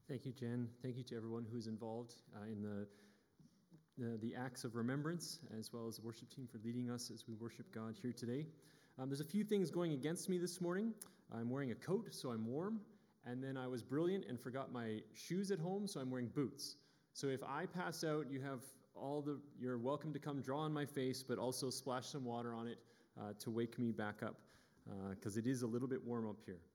Thank you, Jen. Thank you to everyone who's involved in the acts of remembrance, as well as the worship team for leading us as we worship God here today. There's a few things going against me this morning. I'm wearing a coat, so I'm warm, and then I was brilliant and forgot my shoes at home, so I'm wearing boots. So if I pass out, you're welcome to come draw on my face, but also splash some water on it to wake me back up, because it is a little bit warm up here.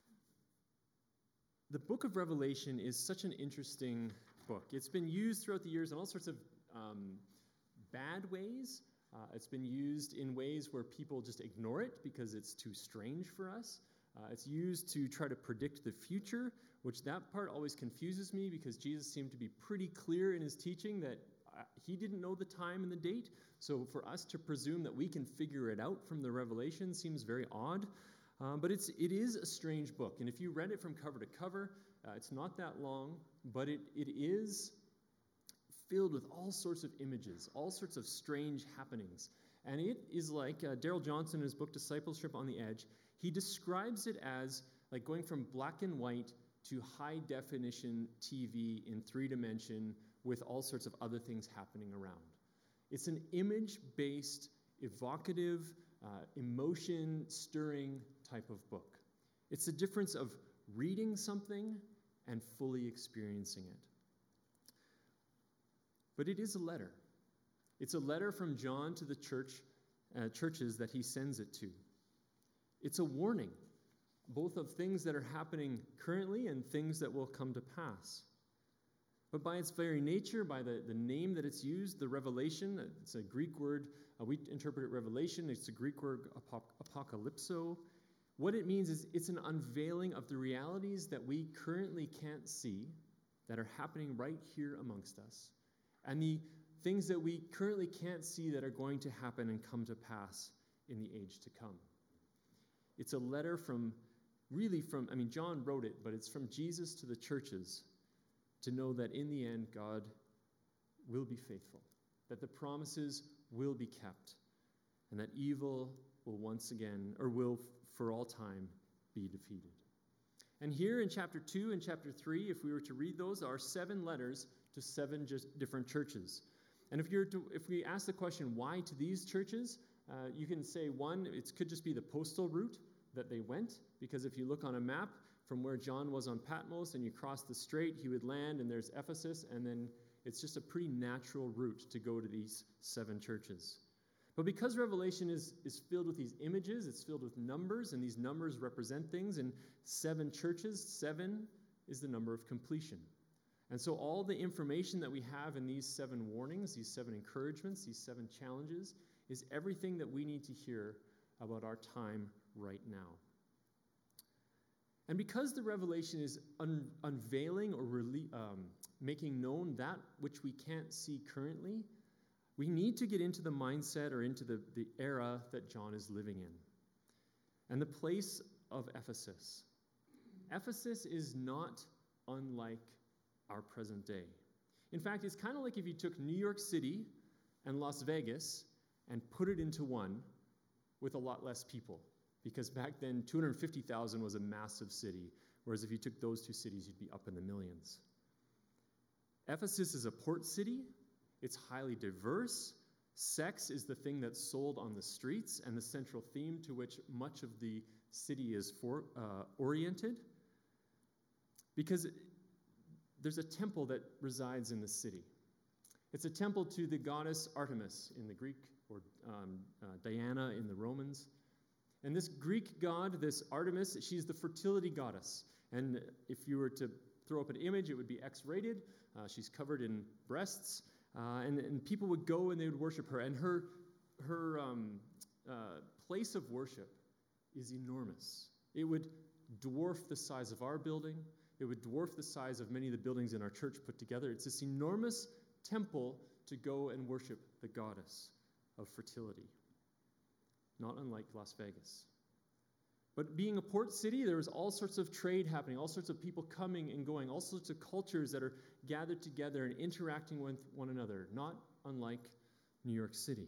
The book of Revelation is such an interesting book. It's been used throughout the years in all sorts of bad ways. It's been used in ways where people just ignore it because it's too strange for us. It's used to try to predict the future, which that part always confuses me because Jesus seemed to be pretty clear in his teaching that he didn't know the time and the date. So for us to presume that we can figure it out from the Revelation seems very odd. But it is a strange book. And if you read it from cover to cover, it's not that long, but it is filled with all sorts of images, all sorts of strange happenings. And it is like Darrell Johnson in his book, Discipleship on the Edge, he describes it as like going from black and white to high-definition TV in 3 dimension with all sorts of other things happening around. It's an image-based, evocative, emotion-stirring type of book. It's the difference of reading something and fully experiencing it. But it is a letter. It's a letter from John to the churches that he sends it to. It's a warning, both of things that are happening currently and things that will come to pass. But by its very nature, by the name that it's used, the revelation, it's a Greek word, we interpret it revelation, it's a Greek word apocalypso. What it means is it's an unveiling of the realities that we currently can't see, that are happening right here amongst us, and the things that we currently can't see that are going to happen and come to pass in the age to come. It's a letter John wrote it, but it's from Jesus to the churches, to know that in the end, God will be faithful, that the promises will be kept, and that evil will once again, or will for all time, be defeated. And here in chapter 2 and chapter 3, if we were to read those, are 7 letters to 7 different churches. And if we ask the question, why to these churches, you can say, one, it could just be the postal route that they went, because if you look on a map, from where John was on Patmos and you cross the strait, he would land and there's Ephesus, and then it's just a pretty natural route to go to these 7 churches. But because Revelation is filled with these images, it's filled with numbers, and these numbers represent things, and 7 churches, 7 is the number of completion. And so all the information that we have in these 7 warnings, these 7 encouragements, these 7 challenges, is everything that we need to hear about our time right now. And because the revelation is unveiling or making known that which we can't see currently, we need to get into the mindset or into the era that John is living in. And the place of Ephesus. Ephesus is not unlike our present day. In fact, it's kind of like if you took New York City and Las Vegas and put it into one with a lot less people. Because back then, 250,000 was a massive city, whereas if you took those 2 cities, you'd be up in the millions. Ephesus is a port city. It's highly diverse. Sex is the thing that's sold on the streets and the central theme to which much of the city is oriented. Because there's a temple that resides in the city. It's a temple to the goddess Artemis in the Greek, or Diana in the Romans. And this Greek god, this Artemis, she's the fertility goddess. And if you were to throw up an image, it would be X-rated. She's covered in breasts. And people would go and they would worship her. And her place of worship is enormous. It would dwarf the size of our building. It would dwarf the size of many of the buildings in our church put together. It's this enormous temple to go and worship the goddess of fertility. Not unlike Las Vegas. But being a port city, there was all sorts of trade happening, all sorts of people coming and going, all sorts of cultures that are gathered together and interacting with one another, not unlike New York City.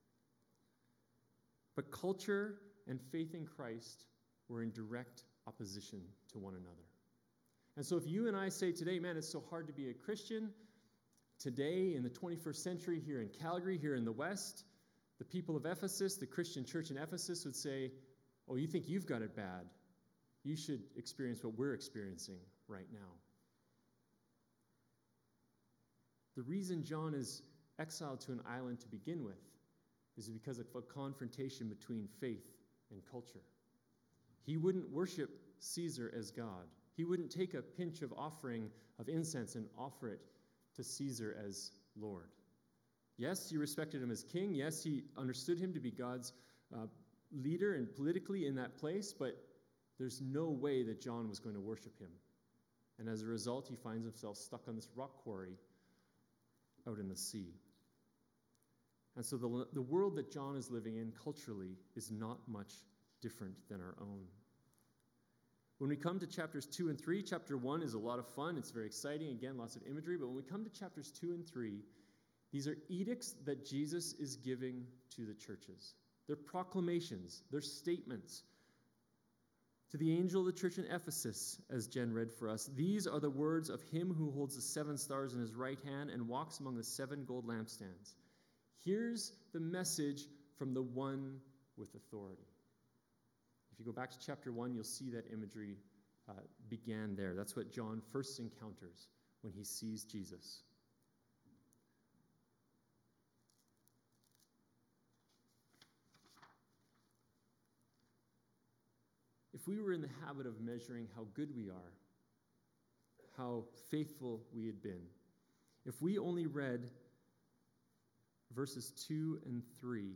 But culture and faith in Christ were in direct opposition to one another. And so if you and I say today, man, it's so hard to be a Christian, today in the 21st century here in Calgary, here in the West, the people of Ephesus, the Christian church in Ephesus would say, oh, you think you've got it bad? You should experience what we're experiencing right now. The reason John is exiled to an island to begin with is because of a confrontation between faith and culture. He wouldn't worship Caesar as God. He wouldn't take a pinch of offering of incense and offer it to Caesar as Lord. Yes, he respected him as king. Yes, he understood him to be God's leader and politically in that place, but there's no way that John was going to worship him. And as a result, he finds himself stuck on this rock quarry out in the sea. And so the world that John is living in culturally is not much different than our own. When we come to chapters 2 and 3, chapter 1 is a lot of fun. It's very exciting. Again, lots of imagery. But when we come to chapters 2 and 3, these are edicts that Jesus is giving to the churches. They're proclamations. They're statements. To the angel of the church in Ephesus, as Jen read for us, these are the words of him who holds the 7 stars in his right hand and walks among the 7 gold lampstands. Here's the message from the one with authority. If you go back to chapter 1, you'll see that imagery began there. That's what John first encounters when he sees Jesus. If we were in the habit of measuring how good we are, how faithful we had been, if we only read verses 2 and 3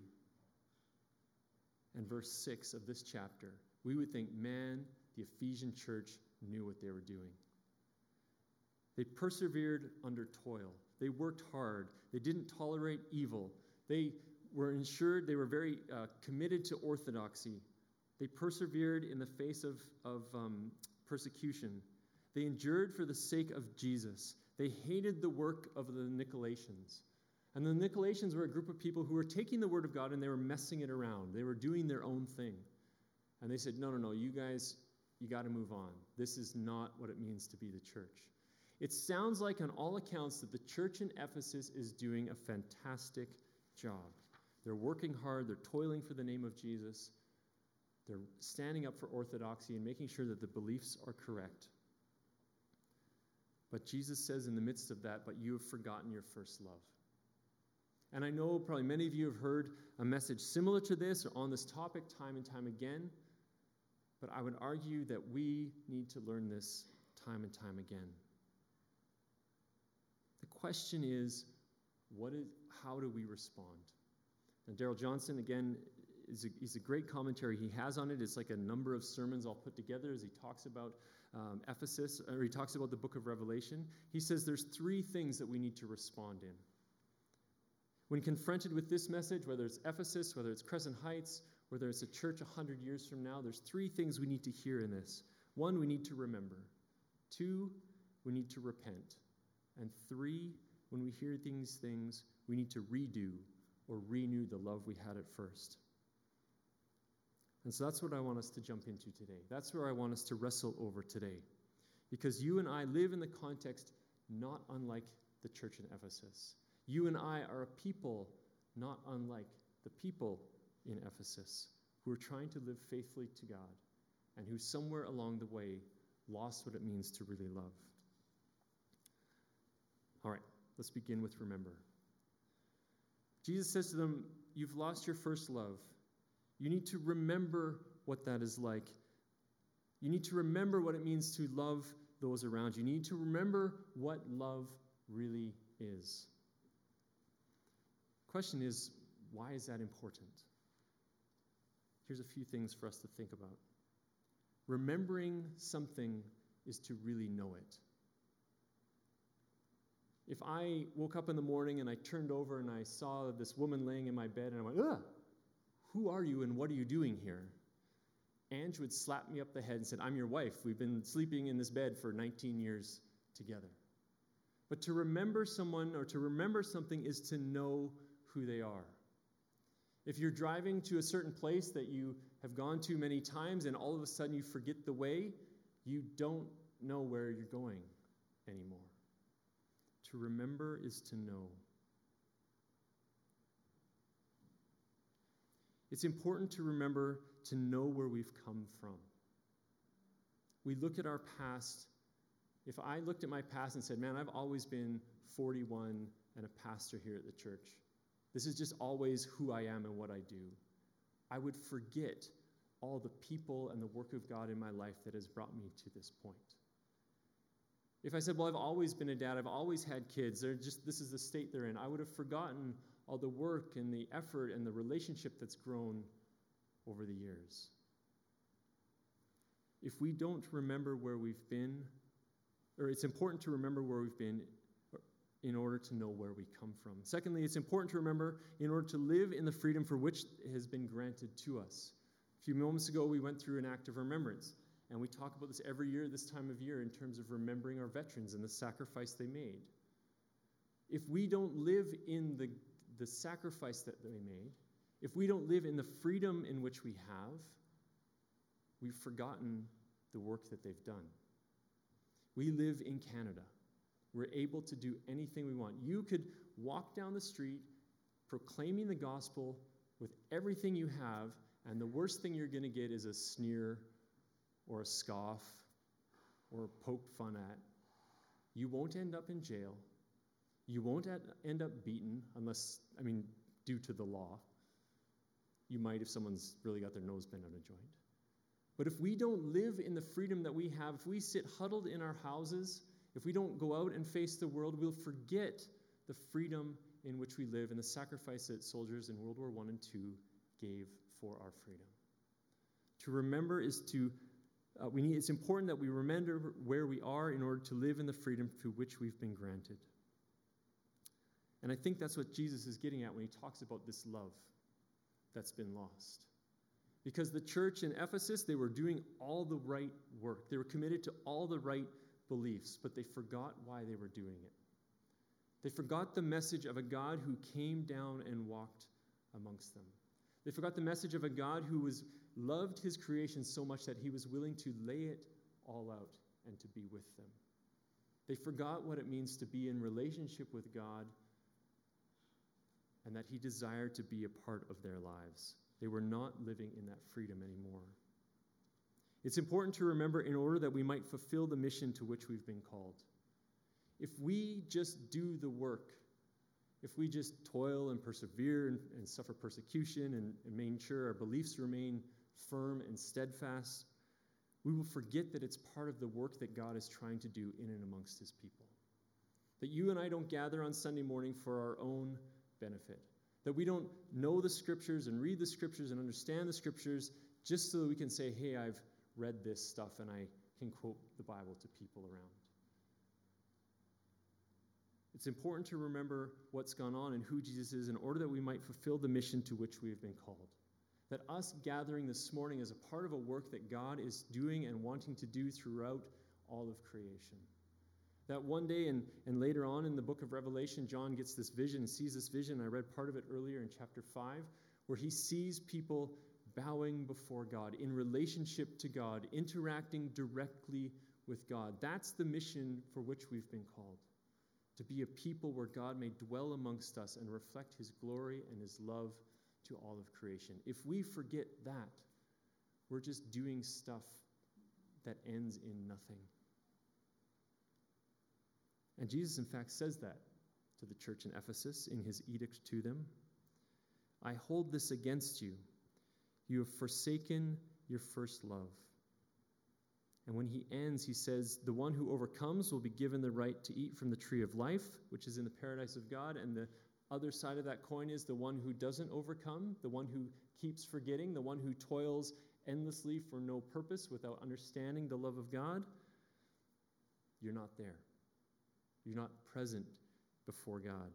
and verse 6 of this chapter, we would think, man, the Ephesian church knew what they were doing. They persevered under toil. They worked hard. They didn't tolerate evil. They were ensured, they were very committed to orthodoxy. They persevered in the face of persecution. They endured for the sake of Jesus. They hated the work of the Nicolaitans. And the Nicolaitans were a group of people who were taking the word of God and they were messing it around. They were doing their own thing. And they said, no, you guys, you got to move on. This is not what it means to be the church. It sounds like on all accounts that the church in Ephesus is doing a fantastic job. They're working hard. They're toiling for the name of Jesus. They're standing up for orthodoxy and making sure that the beliefs are correct. But Jesus says in the midst of that, but you have forgotten your first love. And I know probably many of you have heard a message similar to this or on this topic time and time again, but I would argue that we need to learn this time and time again. The question is, how do we respond? And Darrell Johnson, again, is a great commentary he has on it. It's like a number of sermons all put together as he talks about Ephesus, or he talks about the book of Revelation. He says there's 3 things that we need to respond in. When confronted with this message, whether it's Ephesus, whether it's Crescent Heights, whether it's a church 100 years from now, there's 3 things we need to hear in this. 1, we need to remember. 2, we need to repent. And 3, when we hear these things, we need to redo or renew the love we had at first. And so that's what I want us to jump into today. That's where I want us to wrestle over today. Because you and I live in the context not unlike the church in Ephesus. You and I are a people not unlike the people in Ephesus who are trying to live faithfully to God and who somewhere along the way lost what it means to really love. All right, let's begin with remember. Jesus says to them, you've lost your first love. You need to remember what that is like. You need to remember what it means to love those around you. You need to remember what love really is. The question is, why is that important? Here's a few things for us to think about. Remembering something is to really know it. If I woke up in the morning and I turned over and I saw this woman laying in my bed and I went, ugh, who are you and what are you doing here? Ange would slap me up the head and said, I'm your wife. We've been sleeping in this bed for 19 years together. But to remember someone or to remember something is to know who they are. If you're driving to a certain place that you have gone to many times and all of a sudden you forget the way, you don't know where you're going anymore. To remember is to know. It's important to remember to know where we've come from. We look at our past. If I looked at my past and said, man, I've always been 41 and a pastor here at the church. This is just always who I am and what I do. I would forget all the people and the work of God in my life that has brought me to this point. If I said, well, I've always been a dad, I've always had kids, this is the state they're in, I would have forgotten all the work and the effort and the relationship that's grown over the years. If we don't remember where we've been, or it's important to remember where we've been in order to know where we come from. Secondly, it's important to remember in order to live in the freedom for which has been granted to us. A few moments ago, we went through an act of remembrance, and we talk about this every year, this time of year, in terms of remembering our veterans and the sacrifice they made. If we don't live in the sacrifice that they made, if we don't live in the freedom in which we have, we've forgotten the work that they've done. We live in Canada. We're able to do anything we want. You could walk down the street proclaiming the gospel with everything you have, and the worst thing you're going to get is a sneer or a scoff or poke fun at. You won't end up in jail. You won't end up beaten unless, due to the law. You might if someone's really got their nose bent on a joint. But if we don't live in the freedom that we have, if we sit huddled in our houses, if we don't go out and face the world, we'll forget the freedom in which we live and the sacrifice that soldiers in World War I and II gave for our freedom. To remember is it's important that we remember where we are in order to live in the freedom to which we've been granted. And I think that's what Jesus is getting at when he talks about this love that's been lost. Because the church in Ephesus, they were doing all the right work. They were committed to all the right beliefs, but they forgot why they were doing it. They forgot the message of a God who came down and walked amongst them. They forgot the message of a God who loved his creation so much that he was willing to lay it all out and to be with them. They forgot what it means to be in relationship with God and that he desired to be a part of their lives. They were not living in that freedom anymore. It's important to remember in order that we might fulfill the mission to which we've been called. If we just do the work, if we just toil and persevere and suffer persecution and make sure our beliefs remain firm and steadfast, we will forget that it's part of the work that God is trying to do in and amongst his people. That you and I don't gather on Sunday morning for our own benefit. That we don't know the scriptures and read the scriptures and understand the scriptures just so that we can say, hey, I've read this stuff and I can quote the Bible to people around. It's important to remember what's gone on and who Jesus is in order that we might fulfill the mission to which we have been called. That us gathering this morning is a part of a work that God is doing and wanting to do throughout all of creation. That one day and later on in the book of Revelation, John gets this vision, sees this vision. I read part of it earlier in chapter 5, where he sees people bowing before God, in relationship to God, interacting directly with God. That's the mission for which we've been called, to be a people where God may dwell amongst us and reflect his glory and his love to all of creation. If we forget that, we're just doing stuff that ends in nothing. And Jesus, in fact, says that to the church in Ephesus in his edict to them. I hold this against you. You have forsaken your first love. And when he ends, he says, the one who overcomes will be given the right to eat from the tree of life, which is in the paradise of God. And the other side of that coin is the one who doesn't overcome, the one who keeps forgetting, the one who toils endlessly for no purpose without understanding the love of God. You're not there. You're not present before God.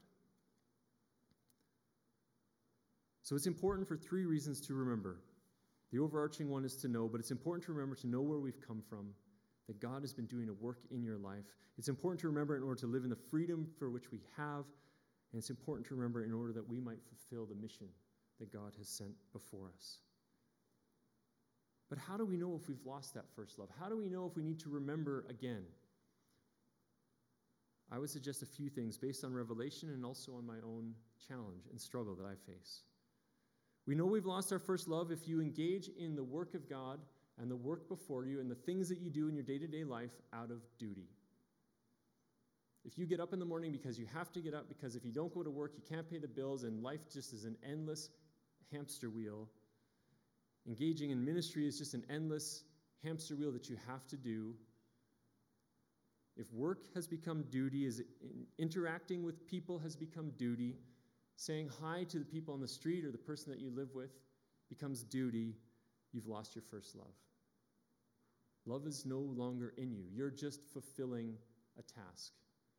So it's important for three reasons to remember. The overarching one is to know, but it's important to remember to know where we've come from, that God has been doing a work in your life. It's important to remember in order to live in the freedom for which we have, and it's important to remember in order that we might fulfill the mission that God has sent before us. But how do we know if we've lost that first love? How do we know if we need to remember again? I would suggest a few things based on revelation and also on my own challenge and struggle that I face. We know we've lost our first love if you engage in the work of God and the work before you and the things that you do in your day-to-day life out of duty. If you get up in the morning because you have to get up, because if you don't go to work, you can't pay the bills, and life just is an endless hamster wheel, engaging in ministry is just an endless hamster wheel that you have to do. If work has become duty, is interacting with people has become duty, saying hi to the people on the street or the person that you live with becomes duty, you've lost your first love. Love is no longer in you. You're just fulfilling a task.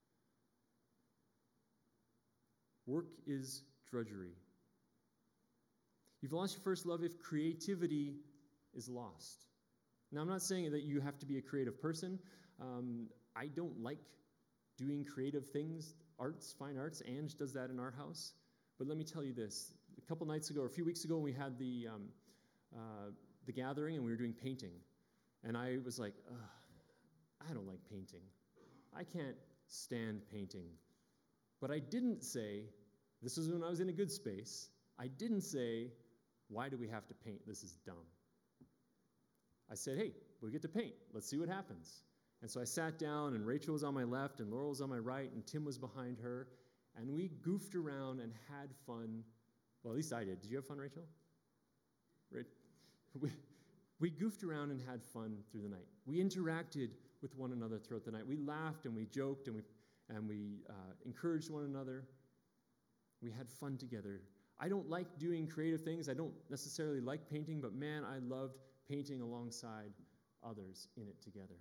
Work is drudgery. You've lost your first love if creativity is lost. Now, I'm not saying that you have to be a creative person. I don't like doing creative things, fine arts. Ange does that in our house. But let me tell you this. A couple nights ago, or a few weeks ago, we had the gathering, and we were doing painting. And I was like, I don't like painting. I can't stand painting. But I didn't say, this was when I was in a good space, I didn't say, why do we have to paint? This is dumb. I said, hey, we get to paint. Let's see what happens. And so I sat down, and Rachel was on my left, and Laurel was on my right, and Tim was behind her. And we goofed around and had fun. Well, at least I did. Did you have fun, Rachel? Right? We goofed around and had fun through the night. We interacted with one another throughout the night. We laughed and we joked and we encouraged one another. We had fun together. I don't like doing creative things. I don't necessarily like painting, but man, I loved painting alongside others in it together.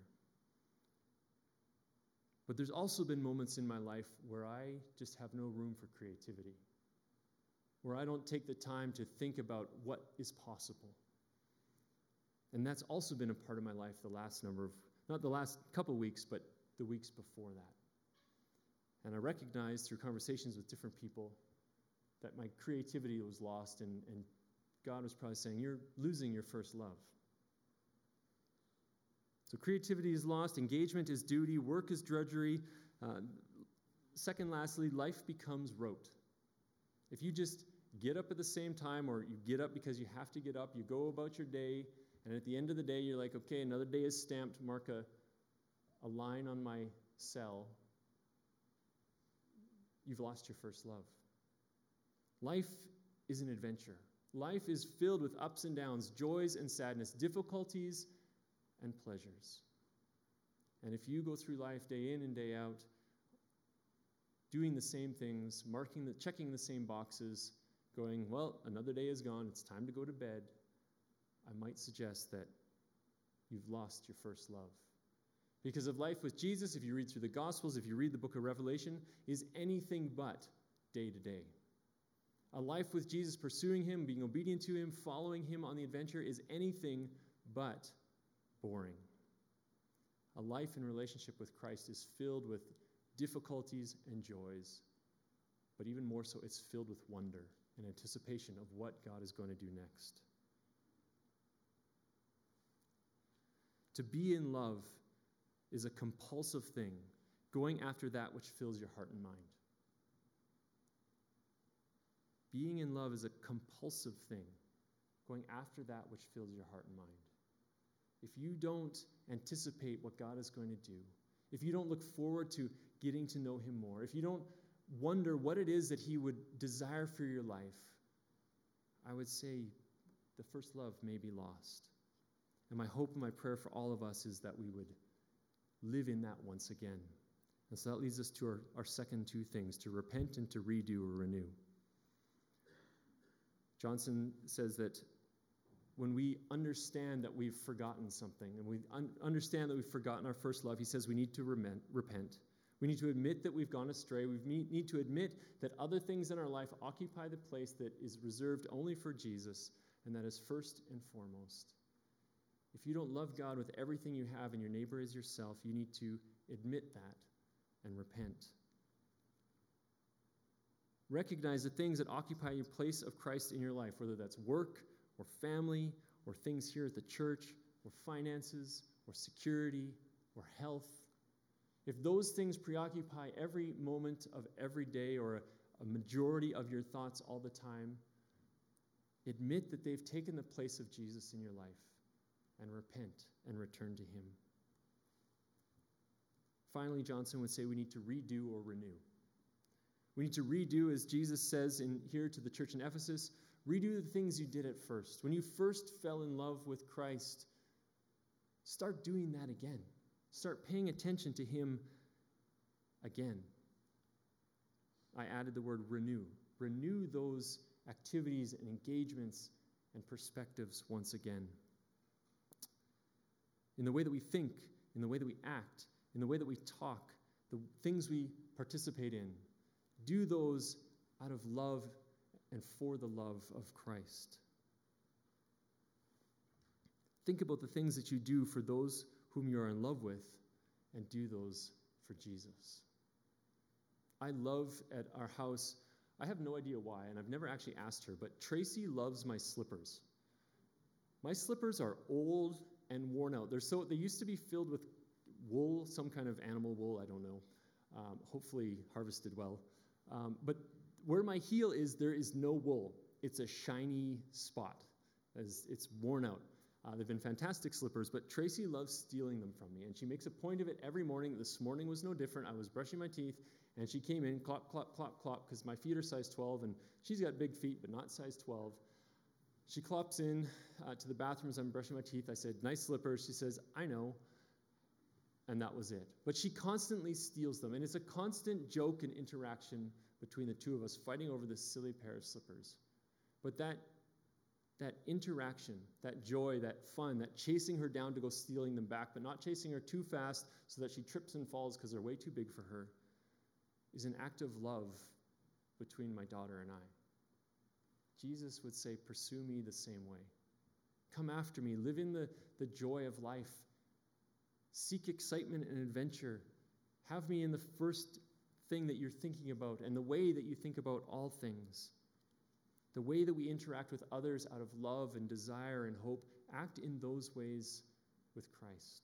But there's also been moments in my life where I just have no room for creativity, where I don't take the time to think about what is possible. And that's also been a part of my life not the last couple weeks, but the weeks before that. And I recognized through conversations with different people that my creativity was lost, and God was probably saying, you're losing your first love. So creativity is lost, engagement is duty, work is drudgery. Second, lastly, life becomes rote. If you just get up at the same time, or you get up because you have to get up, you go about your day, and at the end of the day, you're like, okay, another day is stamped, mark a line on my cell. You've lost your first love. Life is an adventure. Life is filled with ups and downs, joys and sadness, difficulties and pleasures. And if you go through life day in and day out, doing the same things, checking the same boxes, going, well, another day is gone, it's time to go to bed, I might suggest that you've lost your first love. Because of life with Jesus, if you read through the Gospels, if you read the book of Revelation, is anything but day to day. A life with Jesus, pursuing him, being obedient to him, following him on the adventure is anything but boring. A life in relationship with Christ is filled with difficulties and joys, but even more so, it's filled with wonder and anticipation of what God is going to do next. To be in love is a compulsive thing, going after that which fills your heart and mind. Being in love is a compulsive thing, going after that which fills your heart and mind. If you don't anticipate what God is going to do, if you don't look forward to getting to know him more, if you don't wonder what it is that he would desire for your life, I would say the first love may be lost. And my hope and my prayer for all of us is that we would live in that once again. And so that leads us to our second two things, to repent and to redo or renew. Johnson says that when we understand that we've forgotten something, and we understand that we've forgotten our first love, he says we need to repent. We need to admit that we've gone astray. We need to admit that other things in our life occupy the place that is reserved only for Jesus, and that is first and foremost. If you don't love God with everything you have and your neighbor as yourself, you need to admit that and repent. Recognize the things that occupy your place of Christ in your life, whether that's work or family or things here at the church, or finances, or security, or health, if those things preoccupy every moment of every day or a majority of your thoughts all the time, admit that they've taken the place of Jesus in your life and repent and return to him. Finally, Johnson would say we need to redo or renew. We need to redo, as Jesus says in here to the church in Ephesus, redo the things you did at first. When you first fell in love with Christ, start doing that again. Start paying attention to him again. I added the word renew. Renew those activities and engagements and perspectives once again. In the way that we think, in the way that we act, in the way that we talk, the things we participate in, do those out of love and for the love of Christ. Think about the things that you do for those whom you are in love with, and do those for Jesus. I love at our house, I have no idea why, and I've never actually asked her, but Tracy loves my slippers. My slippers are old and worn out. They used to be filled with wool, some kind of animal wool, I don't know, hopefully harvested well. But where my heel is, there is no wool. It's a shiny spot as it's worn out. They've been fantastic slippers, but Tracy loves stealing them from me, and she makes a point of it every morning. This morning was no different. I was brushing my teeth, and she came in, clop, clop, clop, clop, because my feet are size 12, and she's got big feet, but not size 12. She clops in to the bathroom as I'm brushing my teeth. I said, "Nice slippers." She says, "I know." And that was it. But she constantly steals them, and it's a constant joke and interaction between the two of us, fighting over this silly pair of slippers. But that interaction, that joy, that fun, that chasing her down to go stealing them back, but not chasing her too fast so that she trips and falls because they're way too big for her, is an act of love between my daughter and I. Jesus would say, pursue me the same way. Come after me. Live in the joy of life. Seek excitement and adventure. Have me in the first thing that you're thinking about and the way that you think about all things. The way that we interact with others out of love and desire and hope, act in those ways with Christ.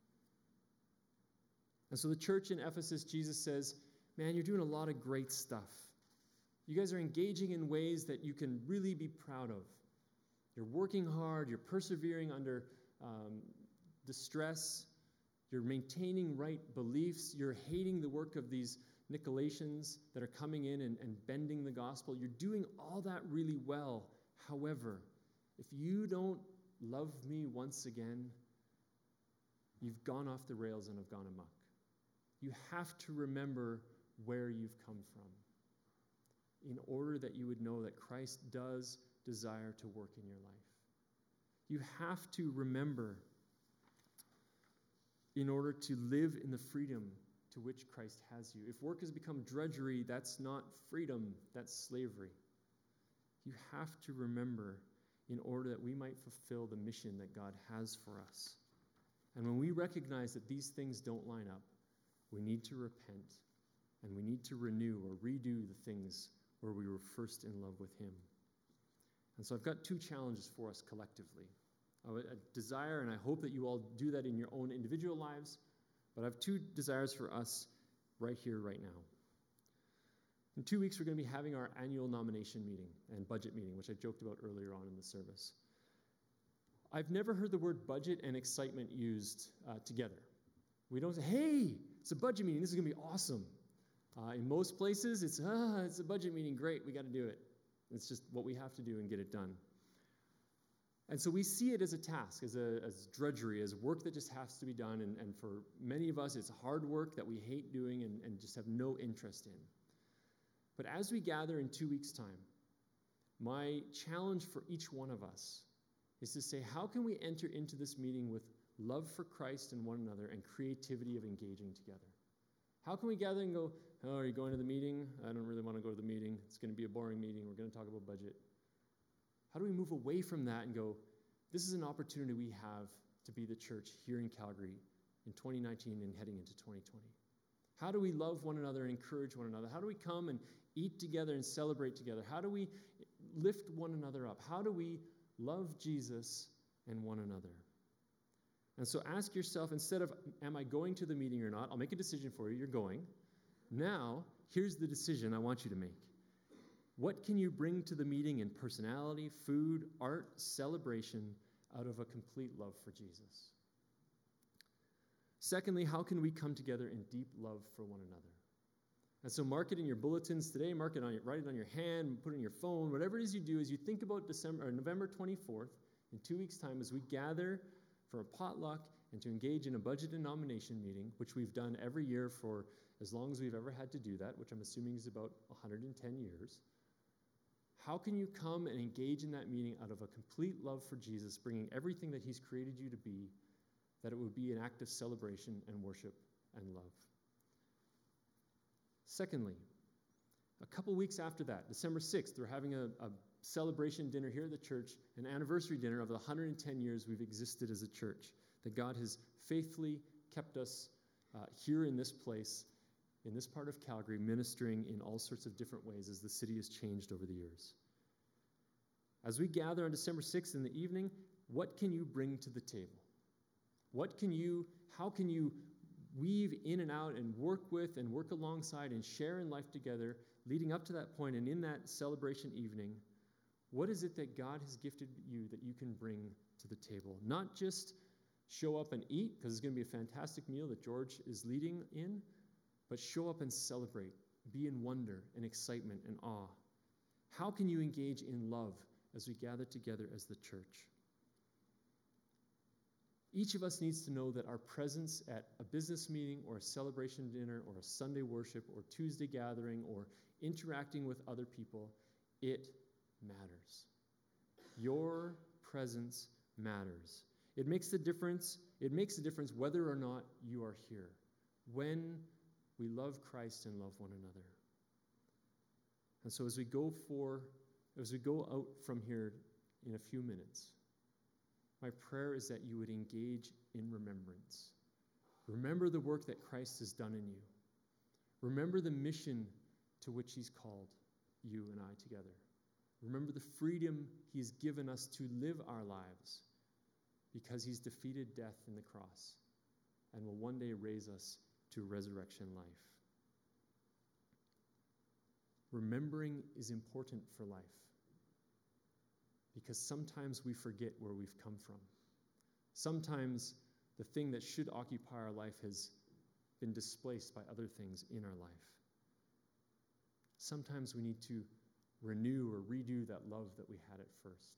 And so the church in Ephesus, Jesus says, man, you're doing a lot of great stuff. You guys are engaging in ways that you can really be proud of. You're working hard, you're persevering under distress, you're maintaining right beliefs, you're hating the work of these Nicolaitans that are coming in and bending the gospel. You're doing all that really well. However, if you don't love me once again, you've gone off the rails and have gone amok. You have to remember where you've come from in order that you would know that Christ does desire to work in your life. You have to remember in order to live in the freedom to which Christ has you. If work has become drudgery, that's not freedom, that's slavery. You have to remember in order that we might fulfill the mission that God has for us. And when we recognize that these things don't line up, we need to repent and we need to renew or redo the things where we were first in love with him. And so I've got two challenges for us collectively. A desire, and I hope that you all do that in your own individual lives, but I have two desires for us right here, right now. In 2 weeks, we're going to be having our annual nomination meeting and budget meeting, which I joked about earlier on in the service. I've never heard the word budget and excitement used together. We don't say, hey, it's a budget meeting, this is going to be awesome. In most places, it's a budget meeting, great, we got to do it. It's just what we have to do and get it done. And so we see it as a task, as drudgery, as work that just has to be done. And for many of us, it's hard work that we hate doing and just have no interest in. But as we gather in 2 weeks' time, my challenge for each one of us is to say, how can we enter into this meeting with love for Christ and one another and creativity of engaging together? How can we gather and go, oh, are you going to the meeting? I don't really want to go to the meeting. It's going to be a boring meeting. We're going to talk about budget. How do we move away from that and go, this is an opportunity we have to be the church here in Calgary in 2019 and heading into 2020? How do we love one another and encourage one another? How do we come and eat together and celebrate together? How do we lift one another up? How do we love Jesus and one another. And so ask yourself, instead of, am I going to the meeting or not? I'll make a decision for you. You're going. Now, here's the decision I want you to make. What can you bring to the meeting in personality, food, art, celebration out of a complete love for Jesus? Secondly, how can we come together in deep love for one another? And so mark it in your bulletins today, write it on your hand, put it in your phone, whatever it is you do as you think about November 24th, in 2 weeks' time, as we gather for a potluck and to engage in a budget and nomination meeting, which we've done every year for as long as we've ever had to do that, which I'm assuming is about 110 years. How can you come and engage in that meeting out of a complete love for Jesus, bringing everything that he's created you to be, that it would be an act of celebration and worship and love? Secondly, a couple weeks after that, December 6th, we're having a celebration dinner here at the church, an anniversary dinner of the 110 years we've existed as a church, that God has faithfully kept us here in this place, in this part of Calgary, ministering in all sorts of different ways as the city has changed over the years. As we gather on December 6th in the evening, what can you bring to the table? How can you weave in and out and work with and work alongside and share in life together leading up to that point, and in that celebration evening, what is it that God has gifted you that you can bring to the table? Not just show up and eat, because it's going to be a fantastic meal that George is leading in, but show up and celebrate, be in wonder and excitement and awe. How can you engage in love as we gather together as the church? Each of us needs to know that our presence at a business meeting or a celebration dinner or a Sunday worship or Tuesday gathering or interacting with other people, it matters. Your presence matters. It makes the difference. It makes a difference whether or not you are here. When we love Christ and love one another. And so as we go out from here in a few minutes, my prayer is that you would engage in remembrance. Remember the work that Christ has done in you. Remember the mission to which he's called you and I together. Remember the freedom he's given us to live our lives because he's defeated death in the cross and will one day raise us to resurrection life. Remembering is important for life because sometimes we forget where we've come from. Sometimes the thing that should occupy our life has been displaced by other things in our life. Sometimes we need to renew or redo that love that we had at first.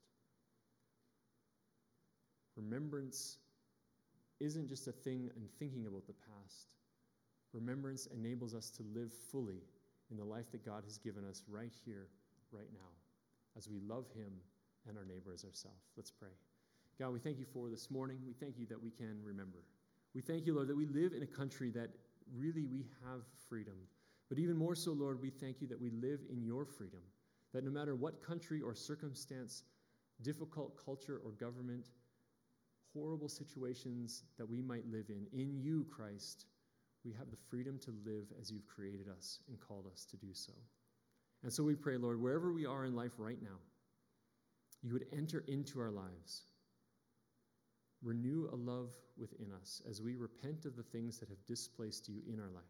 Remembrance isn't just a thing in thinking about the past. Remembrance enables us to live fully in the life that God has given us right here, right now, as we love him and our neighbor as ourselves. Let's pray. God, we thank you for this morning. We thank you that we can remember. We thank you, Lord, that we live in a country that really we have freedom. But even more so, Lord, we thank you that we live in your freedom, that no matter what country or circumstance, difficult culture or government, horrible situations that we might live in you, Christ, we have the freedom to live as you've created us and called us to do so. And so we pray, Lord, wherever we are in life right now, you would enter into our lives. Renew a love within us as we repent of the things that have displaced you in our life.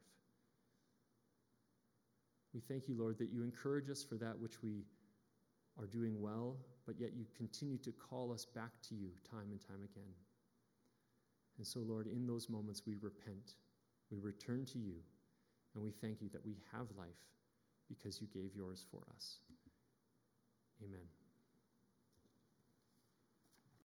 We thank you, Lord, that you encourage us for that which we are doing well, but yet you continue to call us back to you time and time again. And so, Lord, in those moments we repent, we return to you, and we thank you that we have life because you gave yours for us. Amen.